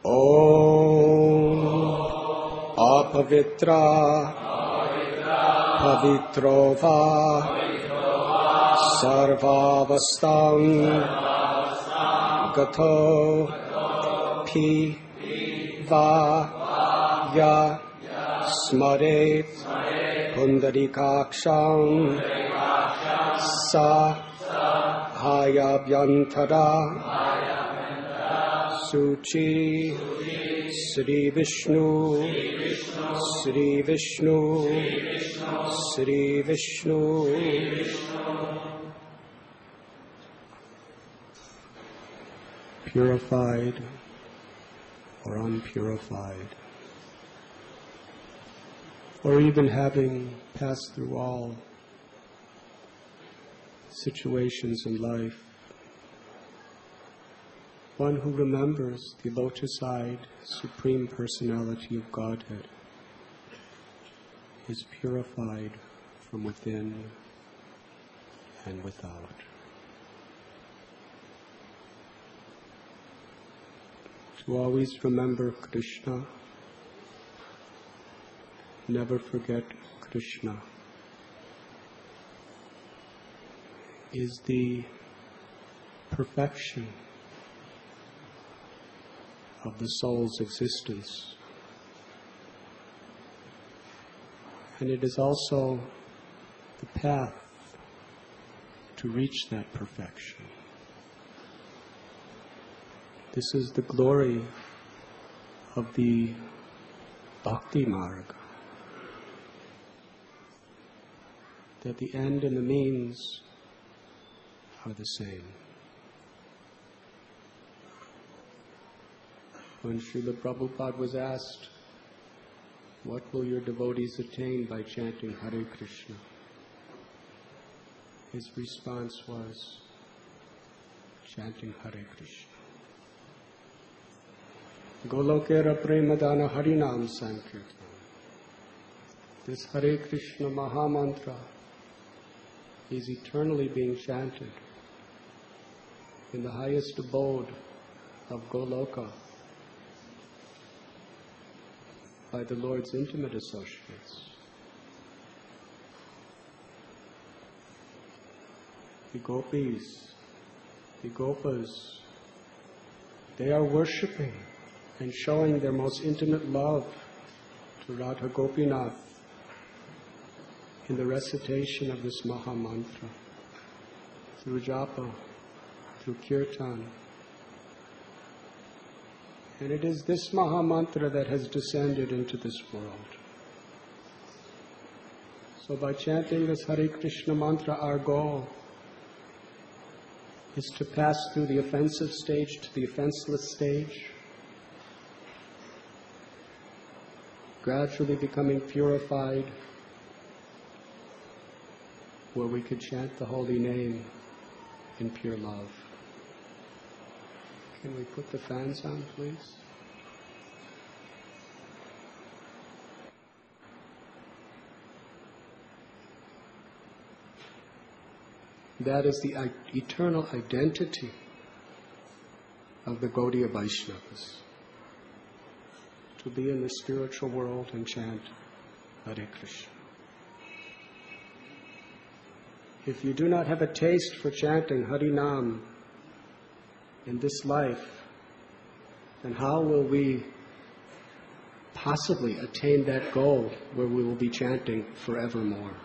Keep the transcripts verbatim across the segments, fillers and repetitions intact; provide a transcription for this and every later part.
Om apavitra pavitrova sarvavastam gato pi va ya smare pundarikaksham sa hayabhyantara Suchi Sri Vishnu Sri Vishnu Sri Vishnu Purified or unpurified, or even having passed through all situations in life, one who remembers the lotus-eyed Supreme Personality of Godhead is purified from within and without. To always remember Krishna, never forget Krishna, is the perfection of the soul's existence. And it is also the path to reach that perfection. This is the glory of the Bhakti Marga, that the end and the means are the same. When Srila Prabhupada was asked, what will your devotees attain by chanting Hare Krishna? His response was, chanting Hare Krishna. Golokera Premadana Harinam Sankirtan. This Hare Krishna Maha Mantra is eternally being chanted in the highest abode of Goloka by the Lord's intimate associates. The gopis, the gopas, they are worshipping and showing their most intimate love to Radha Gopinath in the recitation of this Maha Mantra, through japa, through kirtan. And it is this Maha Mantra that has descended into this world. So by chanting this Hare Krishna mantra, our goal is to pass through the offensive stage to the offenseless stage, gradually becoming purified, where we could chant the holy name in pure love. Can we put the fans on, please? That is the eternal identity of the Gaudiya Vaishnavas, to be in the spiritual world and chant Hare Krishna. If you do not have a taste for chanting Harinam in this life, then how will we possibly attain that goal where we will be chanting forevermore?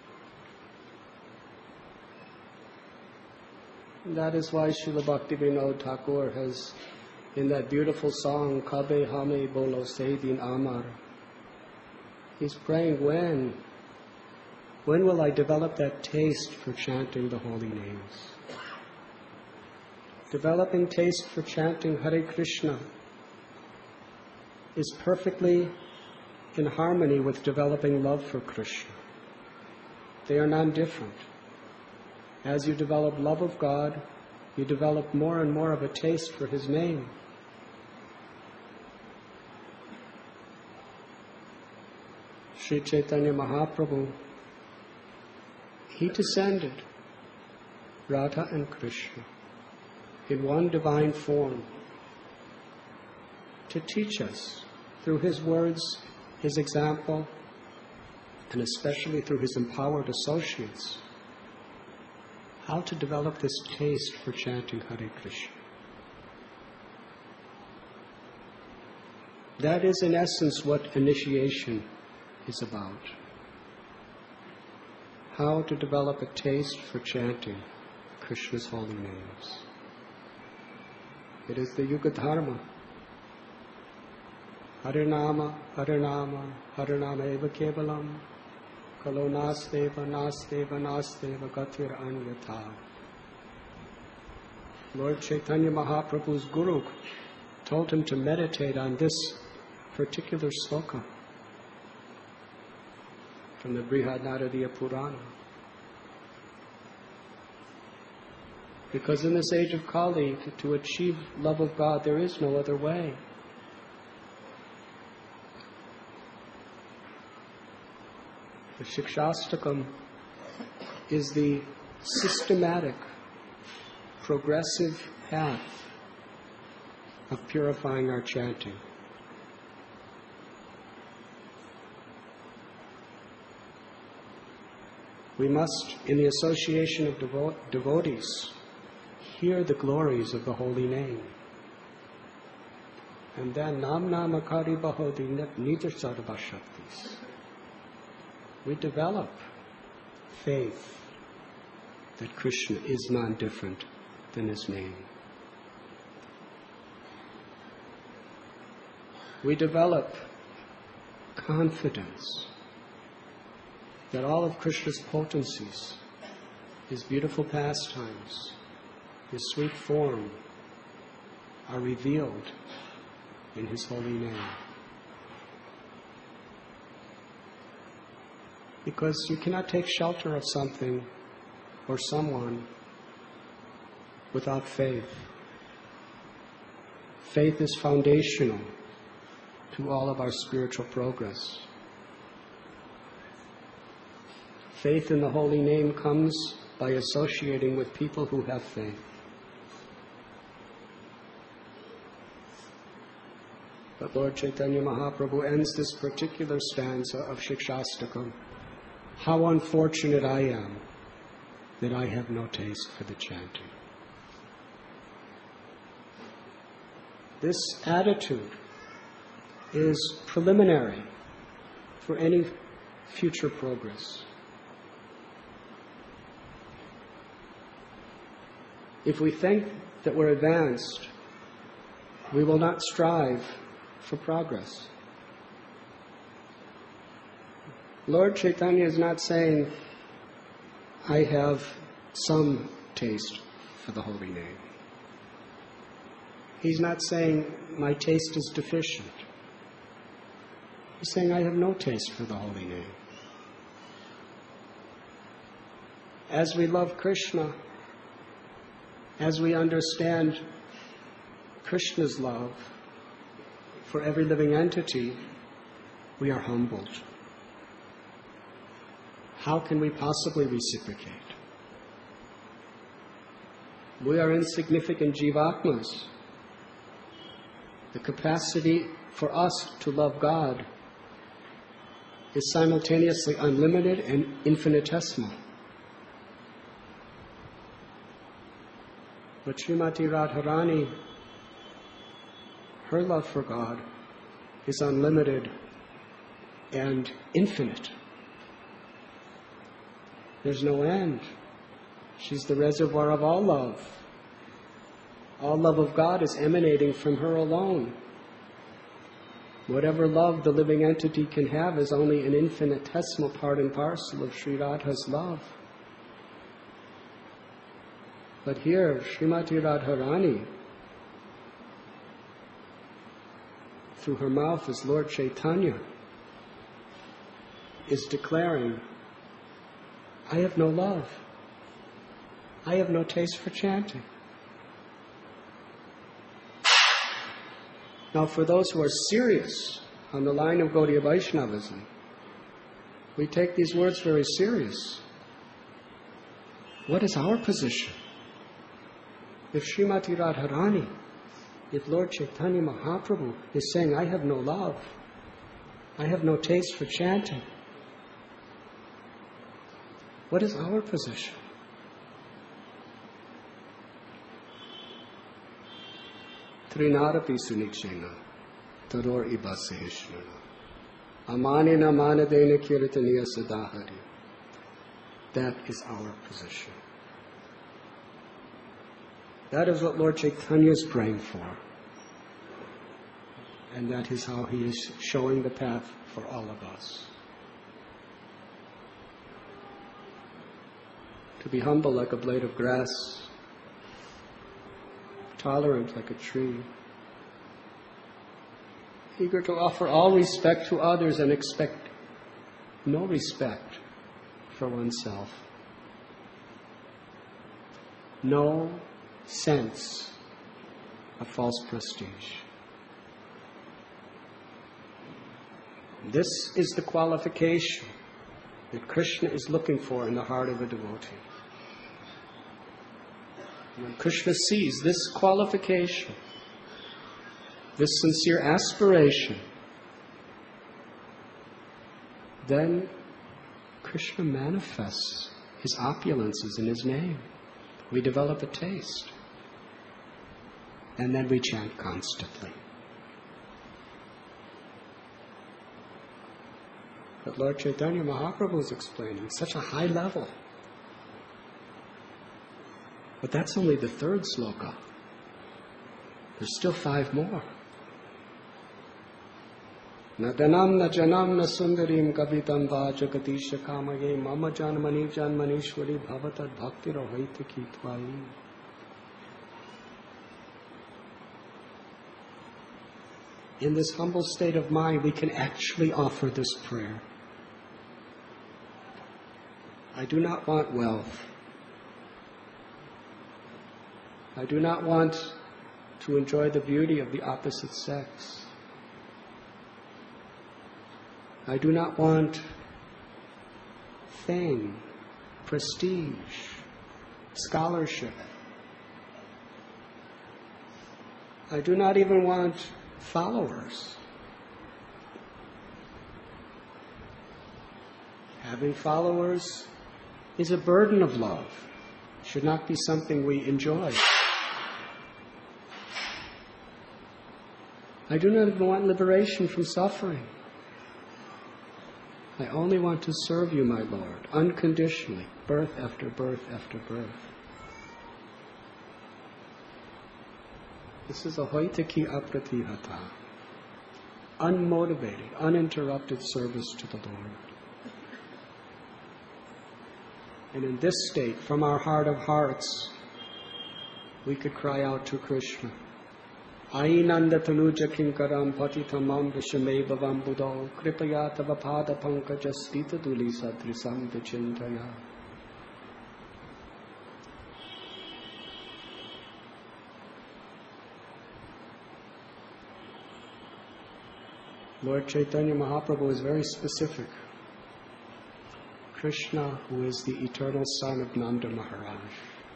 And that is why Srila Bhaktivinoda Thakur has, in that beautiful song, Kabe Hame Bolo Seidin Amar, he's praying, when? When will I develop that taste for chanting the holy names? Developing taste for chanting Hare Krishna is perfectly in harmony with developing love for Krishna. They are non-different. As you develop love of God, you develop more and more of a taste for His name. Sri Chaitanya Mahaprabhu, he descended, Radha and Krishna, in one divine form, to teach us through His words, His example, and especially through His empowered associates, how to develop this taste for chanting Hare Krishna. That is in essence what initiation is about. How to develop a taste for chanting Krishna's holy names. It is the Yuga Dharma. Harinama, Harinama, Harinama eva kevalam, kalo nasteva, nasteva, nasteva, gatir anyatha. Lord Chaitanya Mahaprabhu's Guru told him to meditate on this particular sloka from the Brihad Naradiya Purana. Because in this age of Kali, to achieve love of God, there is no other way. The Shikshastakam is the systematic, progressive path of purifying our chanting. We must, in the association of devo- devotees, hear the glories of the holy name. And then, Nam Namakari Bahodi Nija Sarva Shaktis. We develop faith that Krishna is non-different than His name. We develop confidence that all of Krishna's potencies, His beautiful pastimes, His sweet form, are revealed in His holy name. Because you cannot take shelter of something or someone without faith. Faith is foundational to all of our spiritual progress. Faith in the holy name comes by associating with people who have faith. But Lord Chaitanya Mahaprabhu ends this particular stanza of Shikshastakam. How unfortunate I am that I have no taste for the chanting. This attitude is preliminary for any future progress. If we think that we're advanced, we will not strive for progress. Lord Chaitanya is not saying, I have some taste for the holy name. He's not saying, my taste is deficient. He's saying, I have no taste for the holy name. As we love Krishna, as we understand Krishna's love for every living entity, we are humbled. How can we possibly reciprocate? We are insignificant jivatmas. The capacity for us to love God is simultaneously unlimited and infinitesimal. But Srimati Radharani, her love for God is unlimited and infinite. There's no end. She's the reservoir of all love. All love of God is emanating from her alone. Whatever love the living entity can have is only an infinitesimal part and parcel of Sri Radha's love. But here, Srimati Radharani, through her mouth as Lord Chaitanya, is declaring, I have no love. I have no taste for chanting. Now, for those who are serious on the line of Gaudiya Vaishnavism, we take these words very serious. What is our position? If Srimati Radharani If Lord Chaitanya Mahaprabhu is saying, I have no love, I have no taste for chanting, what is our position? Trinarapi sunichena, taror ibaseshnana, amanina manadena kirtaniya sadahari. That is our position. That is what Lord Chaitanya is praying for. And that is how he is showing the path for all of us. To be humble like a blade of grass, tolerant like a tree, eager to offer all respect to others and expect no respect for oneself. No sense of false prestige. This is the qualification that Krishna is looking for in the heart of a devotee. When Krishna sees this qualification, this sincere aspiration, then Krishna manifests his opulences in his name. We develop a taste. And then we chant constantly. But Lord Chaitanya Mahaprabhu is explaining such a high level. But that's only the third sloka. There's still five more. Na danam na janam na sundarim kavitam va jagatisha kamaye mama janmani janmanishwari bhavatad bhakti rohaita kitvayi. In this humble state of mind, we can actually offer this prayer. I do not want wealth. I do not want to enjoy the beauty of the opposite sex. I do not want fame, prestige, scholarship. I do not even want followers. Having followers is a burden of love. It should not be something we enjoy. I do not even want liberation from suffering. I only want to serve you, my Lord, unconditionally, birth after birth after birth. This is a hoitaki apratihata, unmotivated, uninterrupted service to the Lord. And in this state, from our heart of hearts, we could cry out to Krishna, Ainanda tanuja kinkaram patitamam vishame bhavam buddho kripaya tava pada pankaja stita duli sadrisam vichintaya. Lord Chaitanya Mahaprabhu is very specific. Krishna, who is the eternal son of Nanda Maharaj,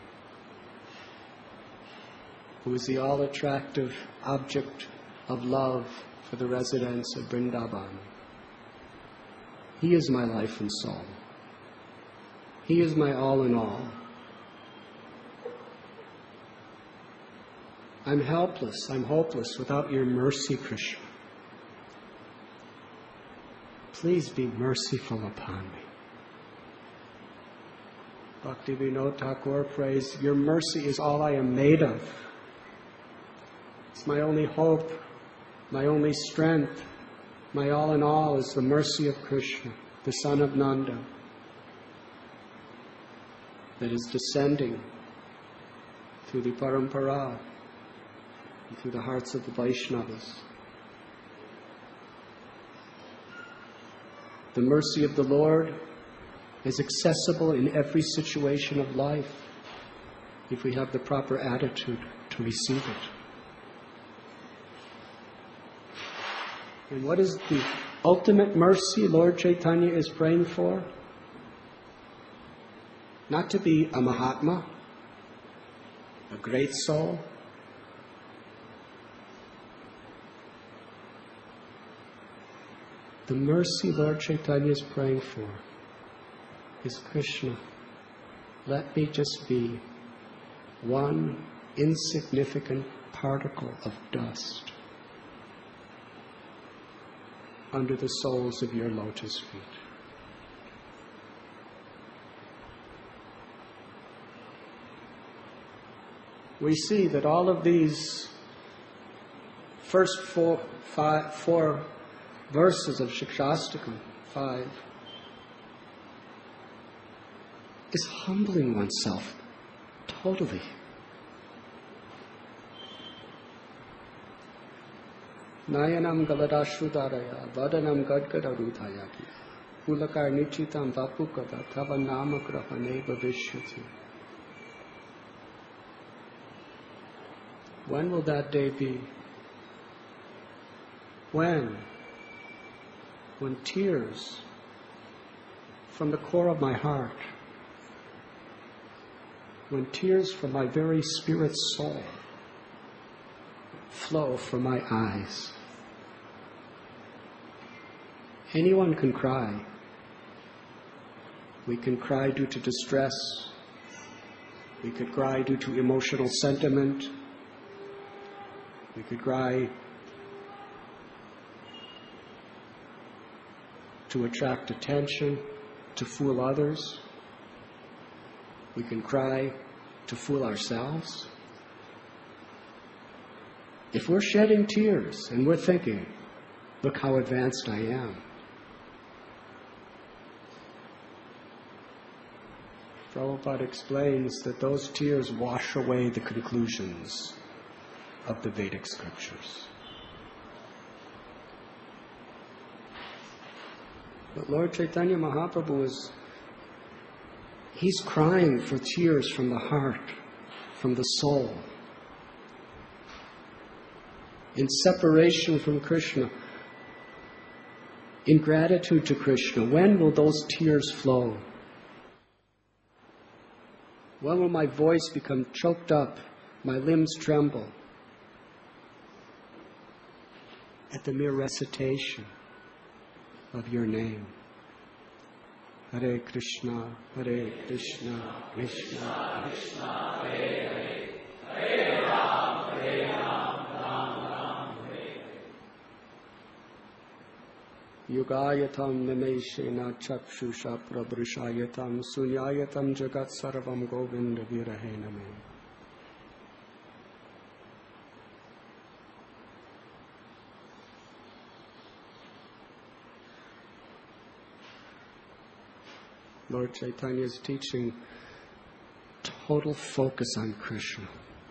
who is the all-attractive object of love for the residents of Vrindavan. He is my life and soul. He is my all in all. I'm helpless, I'm hopeless without your mercy, Krishna. Please be merciful upon me. Bhaktivinoda Thakur prays, your mercy is all I am made of. It's my only hope, my only strength, my all in all is the mercy of Krishna, the son of Nanda, that is descending through the parampara and through the hearts of the Vaishnavas. The mercy of the Lord is accessible in every situation of life if we have the proper attitude to receive it. And what is the ultimate mercy Lord Chaitanya is praying for? Not to be a Mahatma, a great soul, The mercy Lord Chaitanya is praying for is, Krishna, let me just be one insignificant particle of dust under the soles of your lotus feet. We see that all of these first four, five, four verses of Shikshastakam, five, is humbling oneself totally. Nayanam galadashrudaraya, vadanam gadgadarudhaya, pulakar nichitam vapukada, tava namagraha neva vishyati. When will that day be? When? When tears from the core of my heart, when tears from my very spirit soul flow from my eyes. Anyone can cry. We can cry due to distress. We could cry due to emotional sentiment. We could cry to attract attention, to fool others. We can cry to fool ourselves. If we're shedding tears and we're thinking, look how advanced I am. Prabhupada explains that those tears wash away the conclusions of the Vedic scriptures. But Lord Chaitanya Mahaprabhu is, he's crying for tears from the heart, from the soul. In separation from Krishna, in gratitude to Krishna. When will those tears flow? When will my voice become choked up, my limbs tremble at the mere recitation of your name? Hare Krishna, Hare Krishna, Krishna Krishna, Hare Hare, Hare Ram, Hare Ram, Ram Ram, Hare Hare. Yugayatam nimeshena chakshusha prabhrishayatam sunyayatam jagat sarvam govinda virahe name. Lord Chaitanya is teaching total focus on Krishna.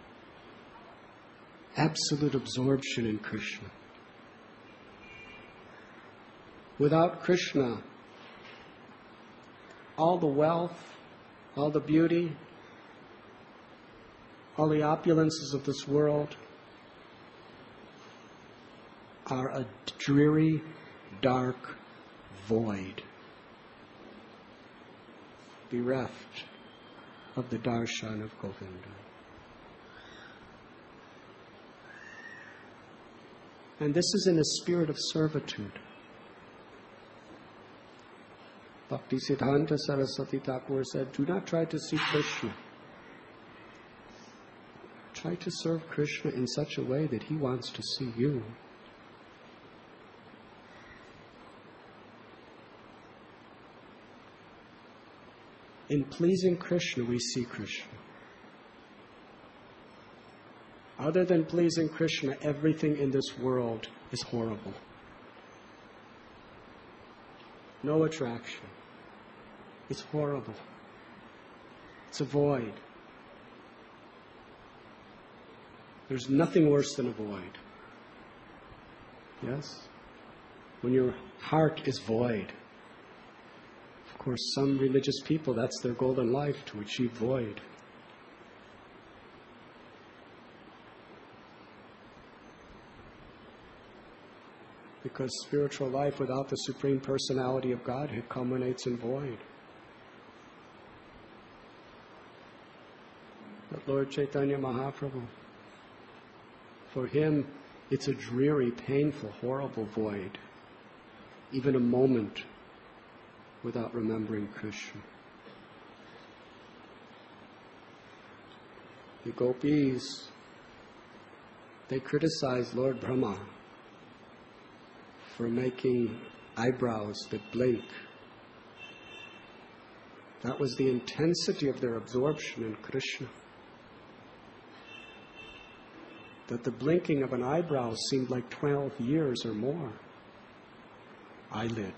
Absolute absorption in Krishna. Without Krishna, all the wealth, all the beauty, all the opulences of this world are a dreary, dark void, bereft of the darshan of Govinda. And this is in a spirit of servitude. Bhakti Siddhanta Saraswati Thakur said, do not try to see Krishna. Try to serve Krishna in such a way that he wants to see you. In pleasing Krishna, we see Krishna. Other than pleasing Krishna, everything in this world is horrible. No attraction. It's horrible. It's a void. There's nothing worse than a void. Yes? When your heart is void. Of course, some religious people, that's their golden life, to achieve void. Because spiritual life without the Supreme Personality of Godhead culminates in void. But Lord Chaitanya Mahaprabhu, for him, it's a dreary, painful, horrible void. even a moment without remembering Krishna. The gopis, they criticized Lord Brahma for making eyebrows that blink. That was the intensity of their absorption in Krishna. That the blinking of an eyebrow seemed like twelve years or more. Eyelid.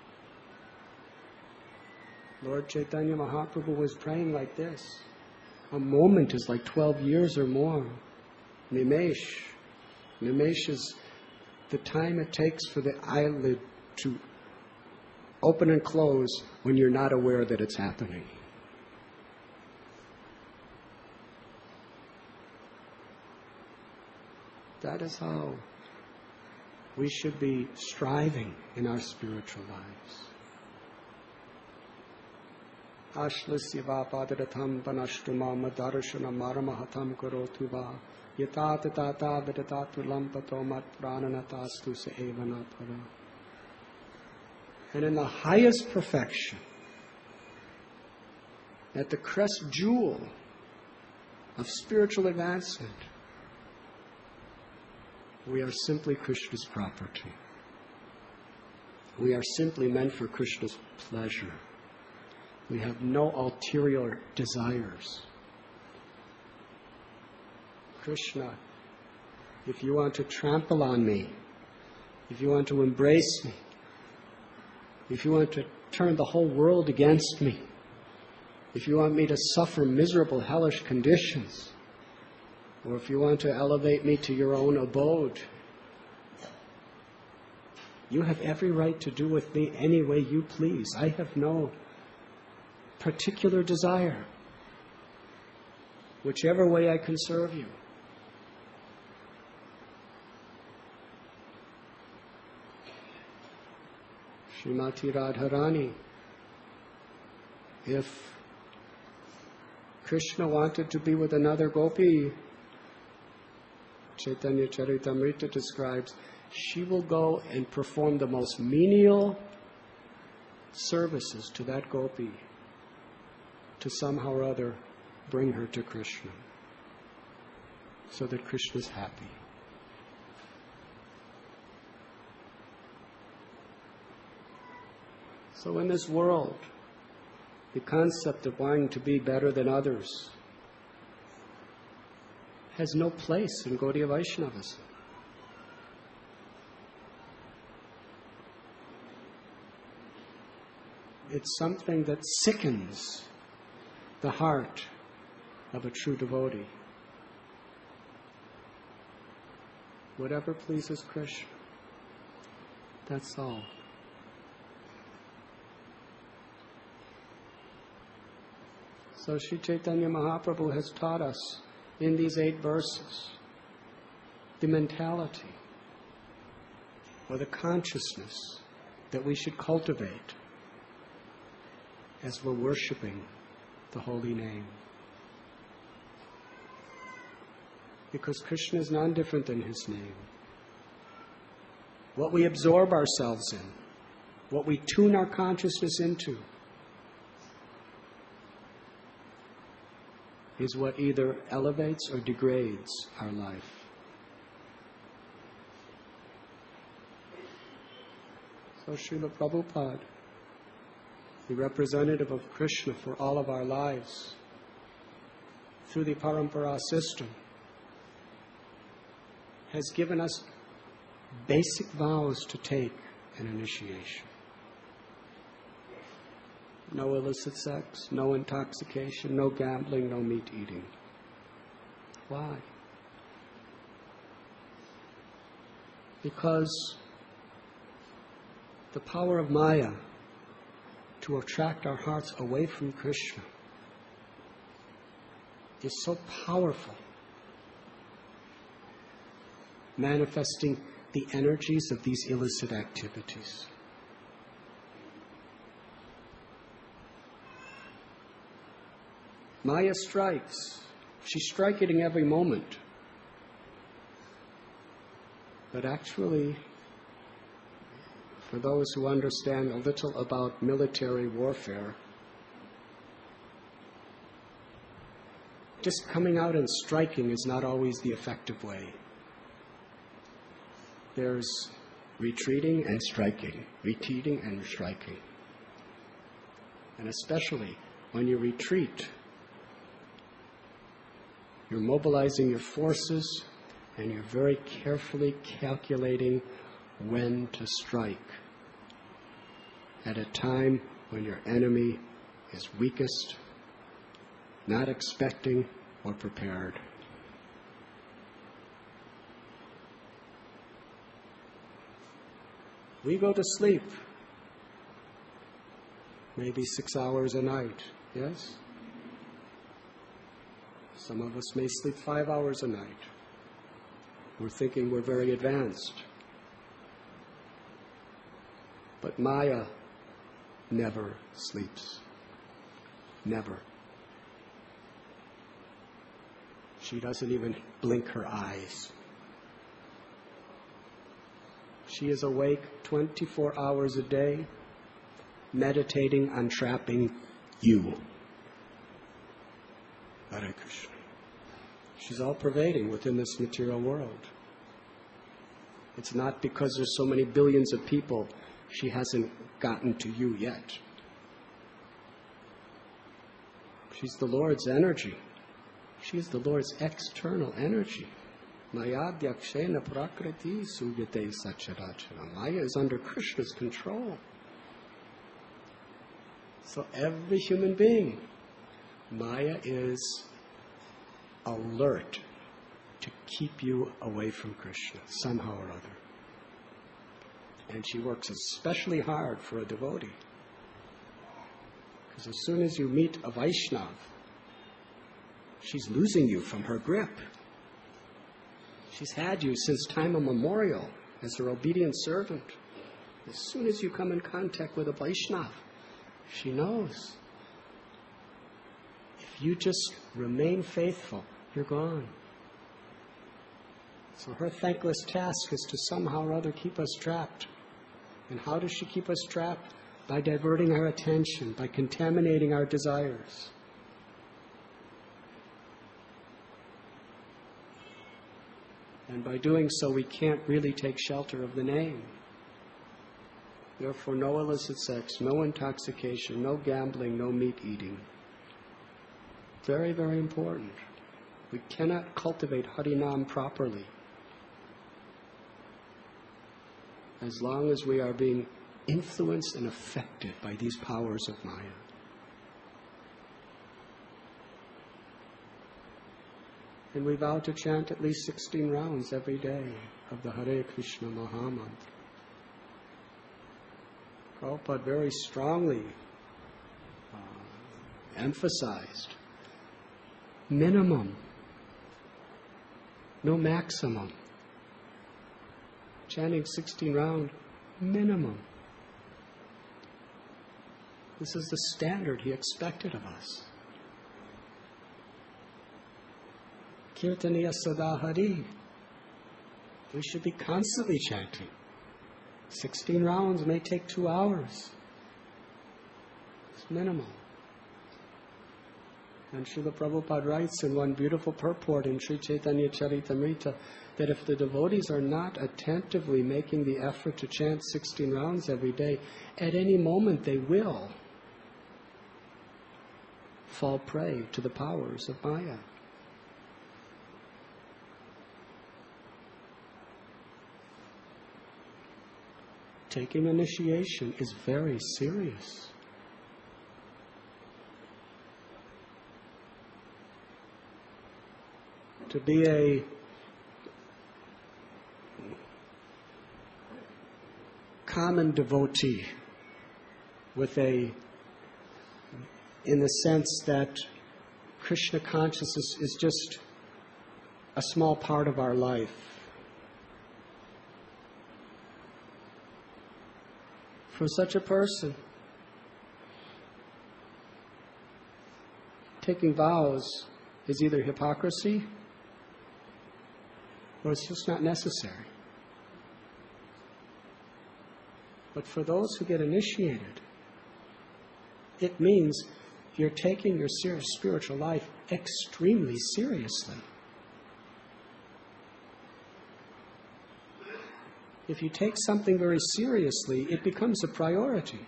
Lord Chaitanya Mahaprabhu was praying like this. A moment is like twelve years or more. Nimesh. Nimesh is the time it takes for the eyelid to open and close when you're not aware that it's happening. That is how we should be striving in our spiritual lives. Ashlasya va padaratham panashtuma madarshana maramahatam karotu va yatata tata vidatu lampato mat prananatastu se evana para. And in the highest perfection, at the crest jewel of spiritual advancement, we are simply Krishna's property. We are simply meant for Krishna's pleasure. We have no ulterior desires. Krishna, if you want to trample on me, if you want to embrace me, if you want to turn the whole world against me, if you want me to suffer miserable, hellish conditions, or if you want to elevate me to your own abode, you have every right to do with me any way you please. I have no particular desire. Whichever way I can serve you. Srimati Radharani, if Krishna wanted to be with another gopi, Chaitanya Charitamrita describes, she will go and perform the most menial services to that gopi to somehow or other bring her to Krishna so that Krishna is happy. So in this world, the concept of wanting to be better than others has no place in Gaudiya Vaishnavism. It's something that sickens the heart of a true devotee. Whatever pleases Krishna, that's all. So Sri Chaitanya Mahaprabhu has taught us in these eight verses the mentality or the consciousness that we should cultivate as we're worshiping the holy name. Because Krishna is none different than his name. What we absorb ourselves in, what we tune our consciousness into, is what either elevates or degrades our life. So Srila Prabhupada, the representative of Krishna for all of our lives, through the Parampara system, has given us basic vows to take in initiation. No illicit sex, no intoxication, no gambling, no meat eating. Why? Because the power of Maya to attract our hearts away from Krishna is so powerful, manifesting the energies of these illicit activities. Maya strikes. She's striking every moment. But actually, For those who understand a little about military warfare, just coming out and striking is not always the effective way. There's retreating and striking, retreating and striking. And especially when you retreat, you're mobilizing your forces and you're very carefully calculating when to strike at a time when your enemy is weakest, not expecting or prepared. We go to sleep maybe six hours a night, yes? Some of us may sleep five hours a night. We're thinking we're very advanced. But Maya never sleeps. Never. She doesn't even blink her eyes. She is awake twenty-four hours a day, meditating on trapping you. Hare Krishna. She's all pervading within this material world. It's not because there's so many billions of people she hasn't gotten to you yet. She's the Lord's energy. She is the Lord's external energy. Maya Dyakshena Prakriti Suyate Sacharachara. Maya is under Krishna's control. So every human being, Maya is alert to keep you away from Krishna somehow or other. And she works especially hard for a devotee. Because as soon as you meet a Vaishnav, she's losing you from her grip. She's had you since time immemorial as her obedient servant. As soon as you come in contact with a Vaishnav, she knows. If you just remain faithful, you're gone. So her thankless task is to somehow or other keep us trapped. And how does she keep us trapped? By diverting our attention, by contaminating our desires. And by doing so, we can't really take shelter of the name. Therefore, no illicit sex, no intoxication, no gambling, no meat eating. Very, very important. We cannot cultivate Harinam properly as long as we are being influenced and affected by these powers of Maya. And we vow to chant at least sixteen rounds every day of the Hare Krishna Mahamantra. Prabhupada very strongly uh, emphasized minimum, no maximum. Chanting sixteen rounds, minimum. This is the standard he expected of us. Kirtaniya Sadahari. We should be constantly chanting. Sixteen rounds may take two hours. It's minimal. And Srila Prabhupada writes in one beautiful purport in Sri Chaitanya Charitamrita that if the devotees are not attentively making the effort to chant sixteen rounds every day, at any moment they will fall prey to the powers of Maya. Taking initiation is very serious. To be a common devotee with a, in the sense that Krishna consciousness is just a small part of our life. For such a person, taking vows is either hypocrisy or it's just not necessary. But for those who get initiated, it means you're taking your serious spiritual life extremely seriously. If you take something very seriously, it becomes a priority.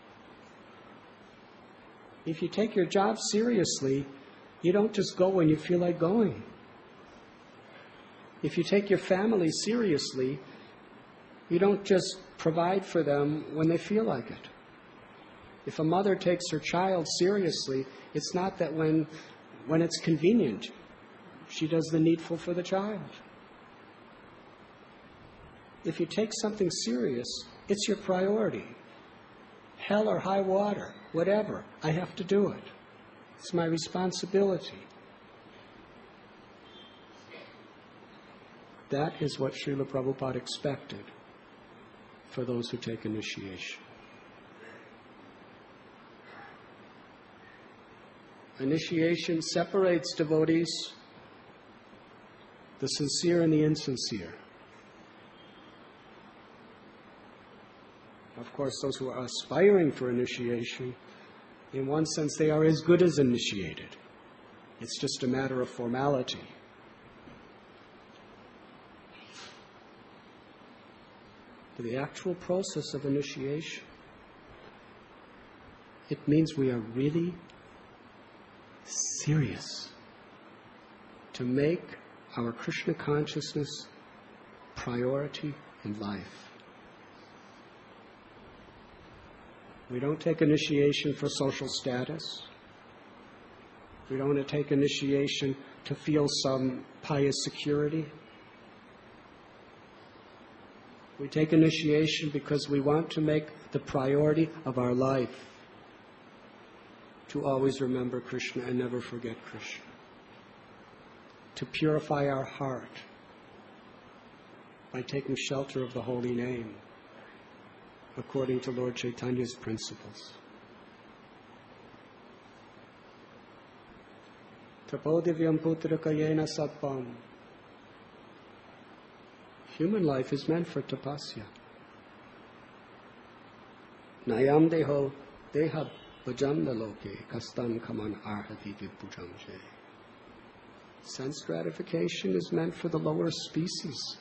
If you take your job seriously, you don't just go when you feel like going. If you take your family seriously, you don't just provide for them when they feel like it. If a mother takes her child seriously, it's not that when, when it's convenient, she does the needful for the child. If you take something serious, it's your priority. Hell or high water, whatever, I have to do it. It's my responsibility. That is what Srila Prabhupada expected for those who take initiation. Initiation separates devotees, the sincere and the insincere. Of course, those who are aspiring for initiation, in one sense, they are as good as initiated. It's just a matter of formality. But the actual process of initiation, it means we are really serious to make our Krishna consciousness priority in life. We don't take initiation for social status. We don't take initiation to feel some pious security. We take initiation because we want to make the priority of our life to always remember Krishna and never forget Krishna. To purify our heart by taking shelter of the holy name, according to Lord Chaitanya's principles. Tapodivyam putrakayena sappam. Human life is meant for tapasya. Nayam deho deha bhajanda loke kastam kaman arhati vipujam jay. Sense gratification is meant for the lower species.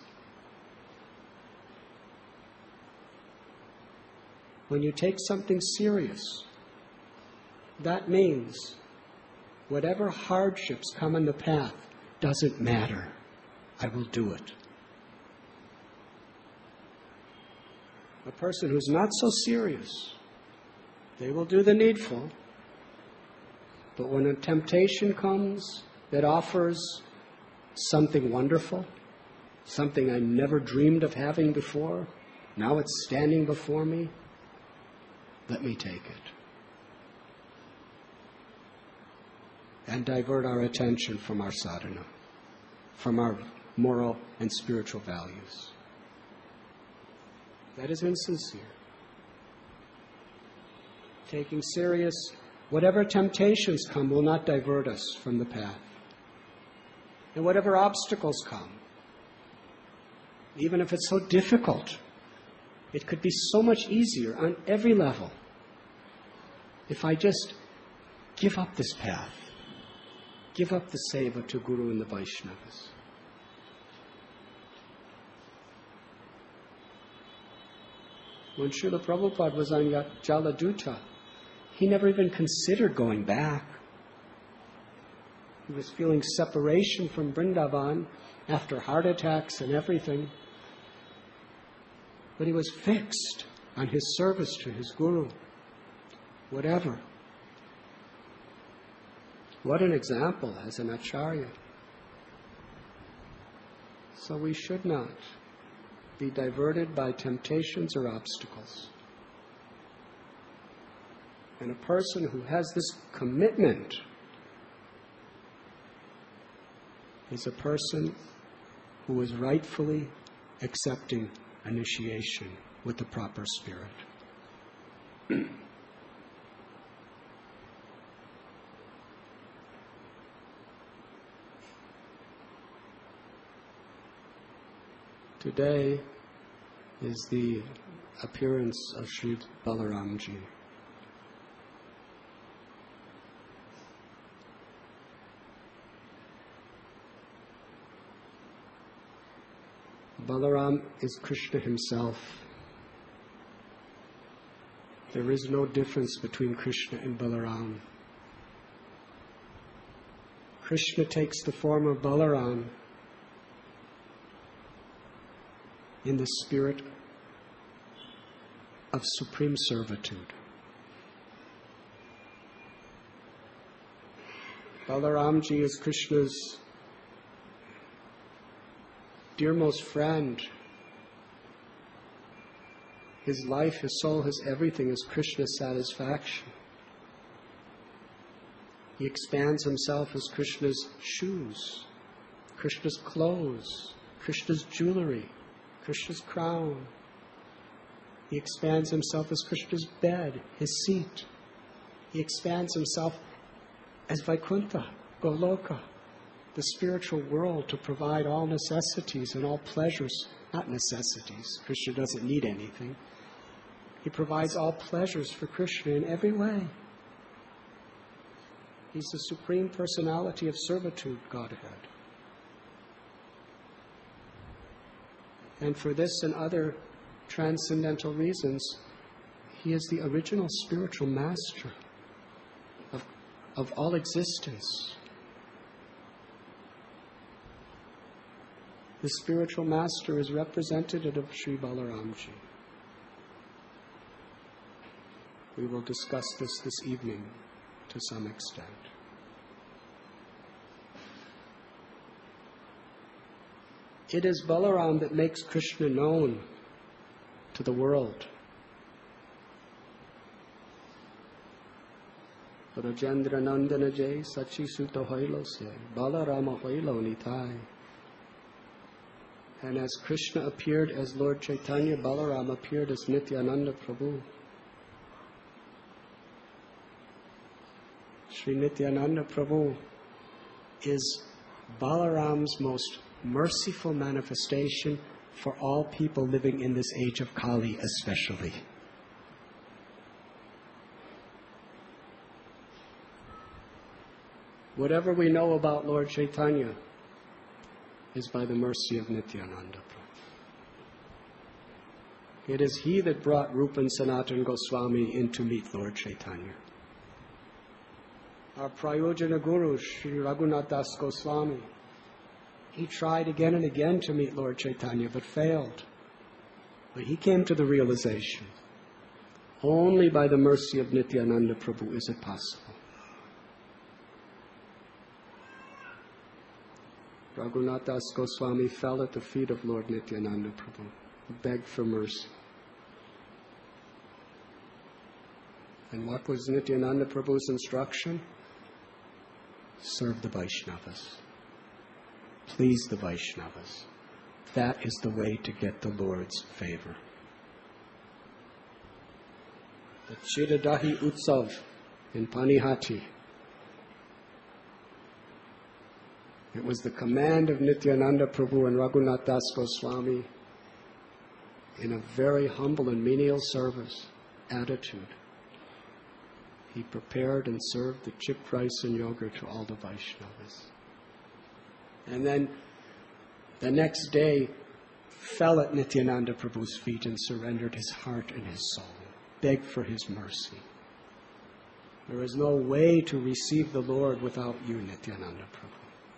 When you take something serious, that means whatever hardships come in the path doesn't matter. I will do it. A person who's not so serious, they will do the needful, but when a temptation comes that offers something wonderful, something I never dreamed of having before, now it's standing before me, let me take it. And divert our attention from our sadhana, from our moral and spiritual values. That is insincere. Taking serious, whatever temptations come will not divert us from the path. And whatever obstacles come, even if it's so difficult, it could be so much easier on every level if I just give up this path, give up the seva to Guru and the Vaishnavas. When Srila Prabhupada was on Jaladuta, he never even considered going back. He was feeling separation from Vrindavan after heart attacks and everything. But he was fixed on his service to his Guru. Whatever. What an example as an Acharya. So we should not be diverted by temptations or obstacles. And a person who has this commitment is a person who is rightfully accepting initiation with the proper spirit. Today is the appearance of Sri Balaramji. Balaram is Krishna himself. There is no difference between Krishna and Balaram. Krishna takes the form of Balaram in the spirit of supreme servitude. Balaramji is Krishna's dearmost friend. His life, his soul, his everything is Krishna's satisfaction. He expands himself as Krishna's shoes, Krishna's clothes, Krishna's jewelry, Krishna's crown. He expands himself as Krishna's bed, his seat. He expands himself as Vaikuntha, Goloka, the spiritual world, to provide all necessities and all pleasures. Not necessities. Krishna doesn't need anything. He provides all pleasures for Krishna in every way. He's the Supreme Personality of Servitude, Godhead. And for this and other transcendental reasons, he is the original spiritual master of, of all existence. The spiritual master is representative of Sri Balaramji. We will discuss this this evening to some extent. It is Balaram that makes Krishna known to the world. Rajendra Nandana Jai Sachi Sutta Hoilo Se Balarama Hoilo Nitai. And as Krishna appeared as Lord Chaitanya, Balaram appeared as Nityananda Prabhu. Sri Nityananda Prabhu is Balaram's most merciful manifestation for all people living in this age of Kali especially. Whatever we know about Lord Chaitanya is by the mercy of Nityananda Prabhu. It is he that brought Rupa and Sanatana Goswami in to meet Lord Chaitanya. Our Prayojana Guru, Sri Raghunath Das Goswami, he tried again and again to meet Lord Chaitanya, but failed. But he came to the realization, only by the mercy of Nityananda Prabhu is it possible. Raghunath Das Goswami fell at the feet of Lord Nityananda Prabhu, begged for mercy. And what was Nityananda Prabhu's instruction? Serve the Vaishnavas. Please the Vaishnavas. That is the way to get the Lord's favor. The Chidadahi Utsav in Panihati. It was the command of Nityananda Prabhu and Raghunath Das Goswami in a very humble and menial service attitude. He prepared and served the chipped rice and yogurt to all the Vaishnavas. And then the next day fell at Nityananda Prabhu's feet and surrendered his heart and his soul, begged for his mercy. There is no way to receive the Lord without you, Nityananda Prabhu.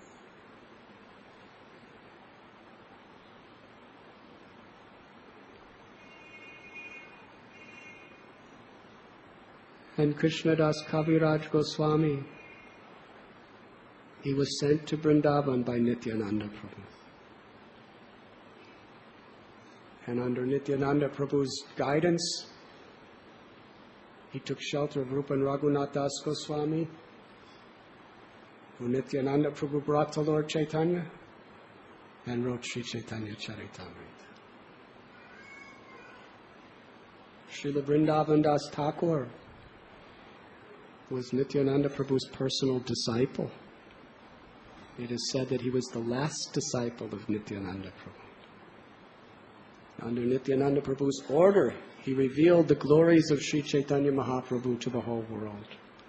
And Krishnadas Kaviraj Goswami, he was sent to Vrindavan by Nityananda Prabhu. And under Nityananda Prabhu's guidance, he took shelter of Rupa and Raghunath Das Goswami, who Nityananda Prabhu brought to Lord Chaitanya, and wrote Sri Chaitanya Charitamrita. Srila Vrindavan Das Thakur was Nityananda Prabhu's personal disciple. It is said that he was the last disciple of Nityananda Prabhu. Under Nityananda Prabhu's order, he revealed the glories of Sri Chaitanya Mahaprabhu to the whole world.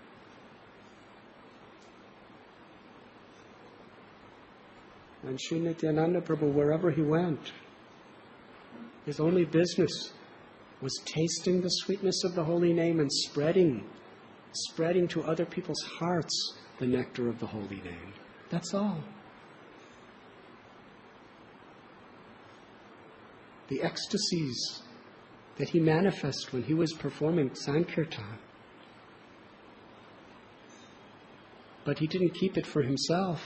And Sri Nityananda Prabhu, wherever he went, his only business was tasting the sweetness of the holy name and spreading, spreading to other people's hearts the nectar of the holy name. That's all. The ecstasies that he manifested when he was performing Sankirtan. But he didn't keep it for himself.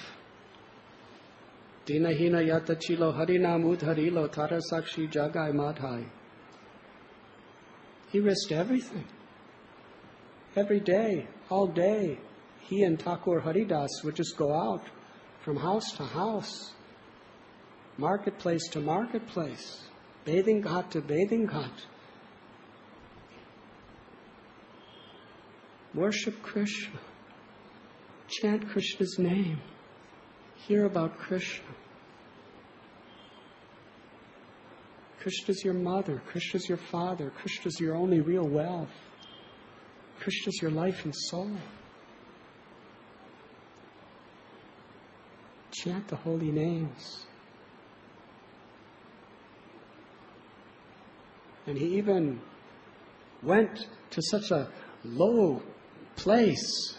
Dinahina yata chilo harinam udharilo tarasakshi jagai madhai. He risked everything. Every day, all day, he and Thakur Haridas would just go out from house to house, marketplace to marketplace, bathing ghat to bathing ghat. Worship Krishna. Chant Krishna's name. Hear about Krishna. Krishna's your mother. Krishna's your father. Krishna's your only real wealth. Krishna's your life and soul. Chant the holy names. And he even went to such a low place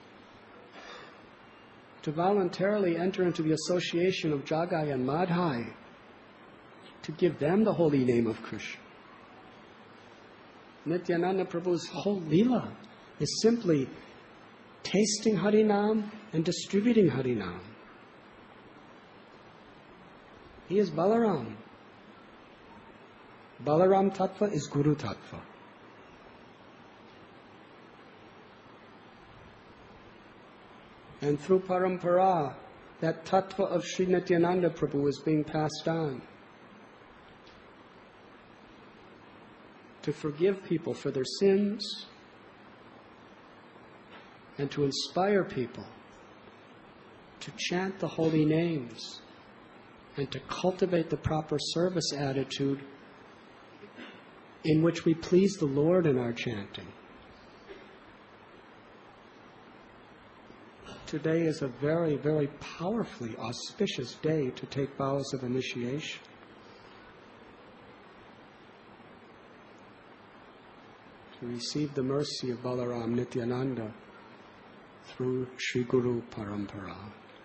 to voluntarily enter into the association of Jagai and Madhai to give them the holy name of Krishna. Nityananda Prabhu's whole Leela is simply tasting Harinam and distributing Harinam. He is Balaram. Balaram Tattva is Guru Tattva. And through Parampara, that Tattva of Sri Nityananda Prabhu is being passed on. To forgive people for their sins and to inspire people to chant the holy names and to cultivate the proper service attitude in which we please the Lord in our chanting. Today is a very, very powerfully auspicious day to take vows of initiation. To receive the mercy of Balaram Nityananda through Sri Guru Parampara.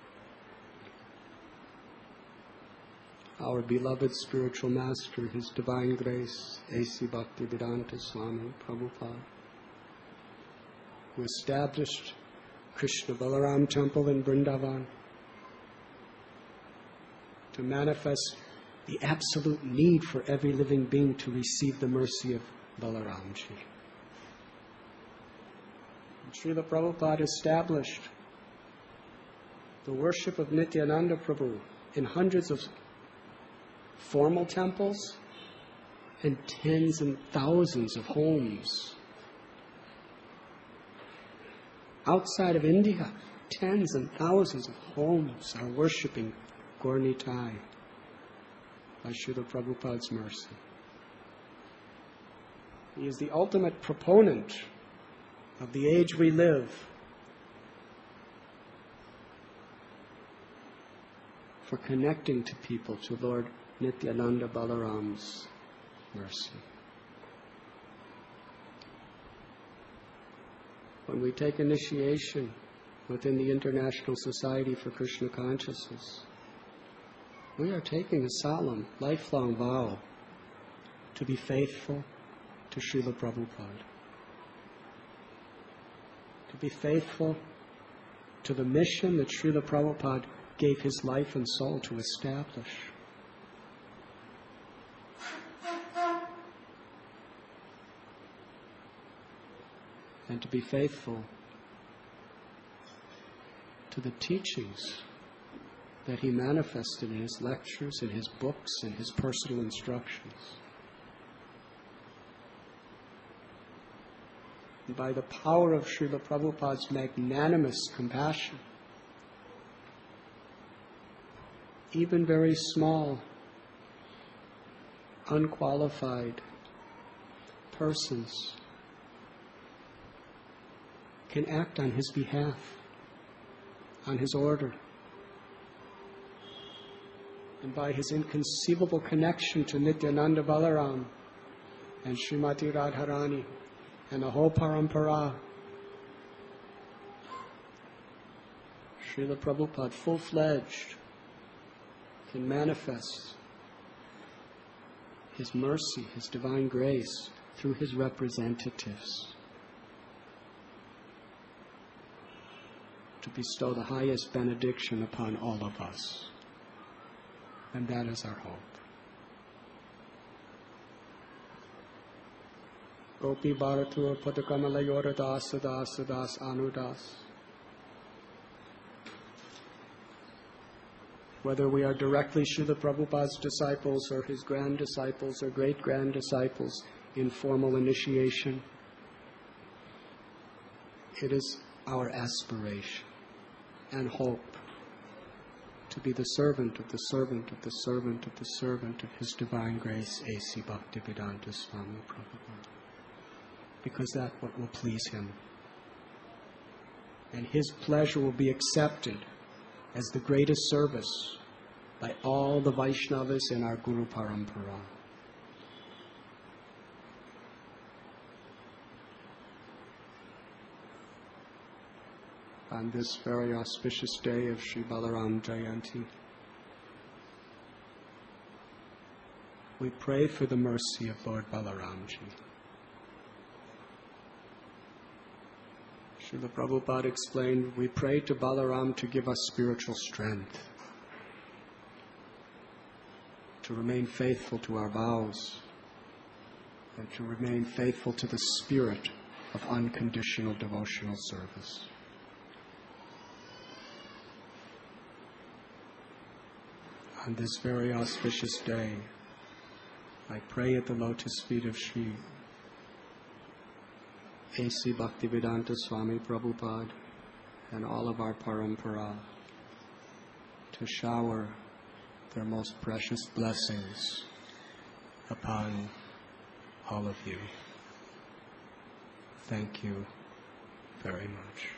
Our beloved spiritual master, His Divine Grace, A C Bhaktivedanta Swami Prabhupada, who established Krishna Balaram Temple in Vrindavan to manifest the absolute need for every living being to receive the mercy of Balaramji. And Srila Prabhupada established the worship of Nityananda Prabhu in hundreds of formal temples and tens and thousands of homes. Outside of India, tens and thousands of homes are worshipping Gaur Nitai by Srila Prabhupada's mercy. He is the ultimate proponent of the age we live for connecting to people to Lord Nityananda Balaram's mercy. When we take initiation within the International Society for Krishna Consciousness, we are taking a solemn, lifelong vow to be faithful to Srila Prabhupada, to be faithful to the mission that Srila Prabhupada gave his life and soul to establish. And to be faithful to the teachings that he manifested in his lectures, in his books, in his personal instructions. And by the power of Srila Prabhupada's magnanimous compassion, even very small unqualified persons can act on his behalf, on his order. And by his inconceivable connection to Nityananda Balaram and Srimati Radharani and the whole parampara, Srila Prabhupada, full-fledged, can manifest his mercy, his divine grace through his representatives to bestow the highest benediction upon all of us. And that is our hope. Gopi Bharatur Padakamalayora Das Das Das Anudas. Whether we are directly Srila Prabhupada's disciples or his grand disciples or great grand disciples in formal initiation, it is our aspiration and hope to be the servant of the servant of the servant of the servant of His Divine Grace, A C Bhaktivedanta Swami Prabhupada. Because that's what will please Him. And His pleasure will be accepted as the greatest service by all the Vaishnavas in our Guru Parampara. On this very auspicious day of Sri Balaram Jayanti, we pray for the mercy of Lord Balaramji. Srila Prabhupada explained, we pray to Balaram to give us spiritual strength, to remain faithful to our vows, and to remain faithful to the spirit of unconditional devotional service. On this very auspicious day, I pray at the lotus feet of Sri A C Bhaktivedanta Swami Prabhupada and all of our parampara to shower their most precious blessings upon all of you. Thank you very much.